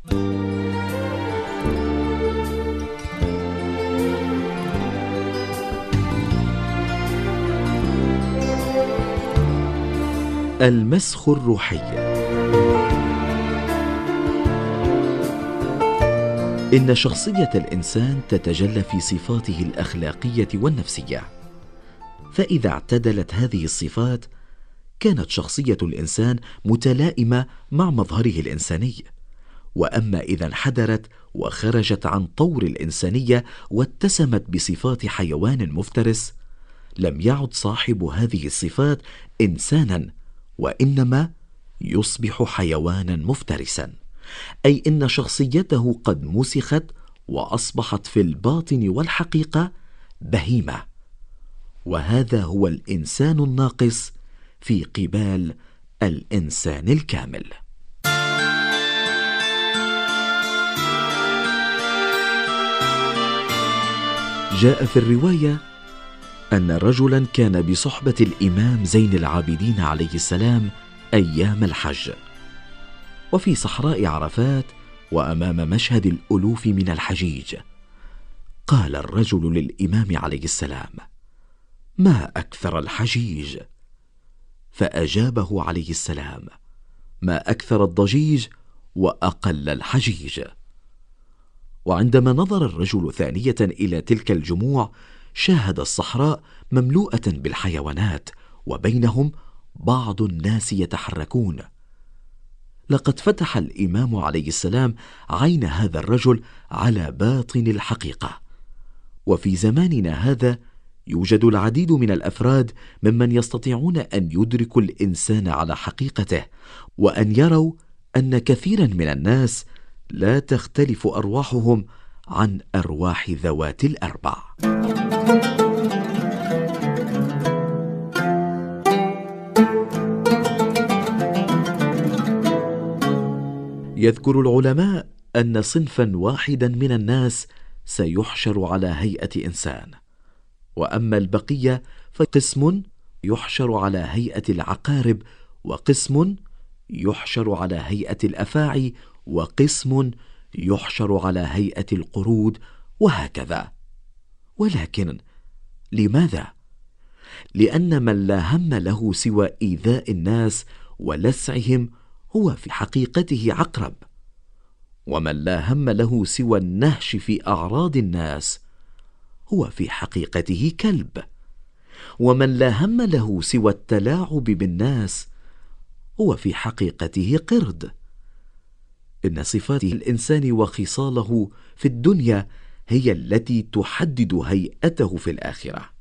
المسخ الروحي. إن شخصية الإنسان تتجلى في صفاته الأخلاقية والنفسية، فإذا اعتدلت هذه الصفات كانت شخصية الإنسان متلائمة مع مظهره الإنساني. وأما إذا انحدرت وخرجت عن طور الإنسانية واتسمت بصفات حيوان مفترس، لم يعد صاحب هذه الصفات إنسانا، وإنما يصبح حيوانا مفترسا، أي إن شخصيته قد مسخت وأصبحت في الباطن والحقيقة بهيمة. وهذا هو الإنسان الناقص في قبال الإنسان الكامل. جاء في الرواية أن رجلا كان بصحبة الإمام زين العابدين عليه السلام أيام الحج، وفي صحراء عرفات وأمام مشهد الألوف من الحجيج، قال الرجل للإمام عليه السلام: ما أكثر الحجيج؟ فأجابه عليه السلام: ما أكثر الضجيج وأقل الحجيج. وعندما نظر الرجل ثانية إلى تلك الجموع، شاهد الصحراء مملوءة بالحيوانات، وبينهم بعض الناس يتحركون. لقد فتح الإمام عليه السلام عين هذا الرجل على باطن الحقيقة. وفي زماننا هذا يوجد العديد من الأفراد ممن يستطيعون أن يدركوا الإنسان على حقيقته، وأن يروا أن كثيرا من الناس لا تختلف أرواحهم عن أرواح ذوات الأربع. يذكر العلماء أن صنفا واحدا من الناس سيحشر على هيئة إنسان، وأما البقية فقسم يحشر على هيئة العقارب، وقسم يحشر على هيئة الأفاعي، وقسم يحشر على هيئة القرود، وهكذا. ولكن لماذا؟ لأن من لا هم له سوى إيذاء الناس ولسعهم هو في حقيقته عقرب، ومن لا هم له سوى النهش في أعراض الناس هو في حقيقته كلب، ومن لا هم له سوى التلاعب بالناس هو في حقيقته قرد. إن صفات الإنسان وخصاله في الدنيا هي التي تحدد هيئته في الآخرة.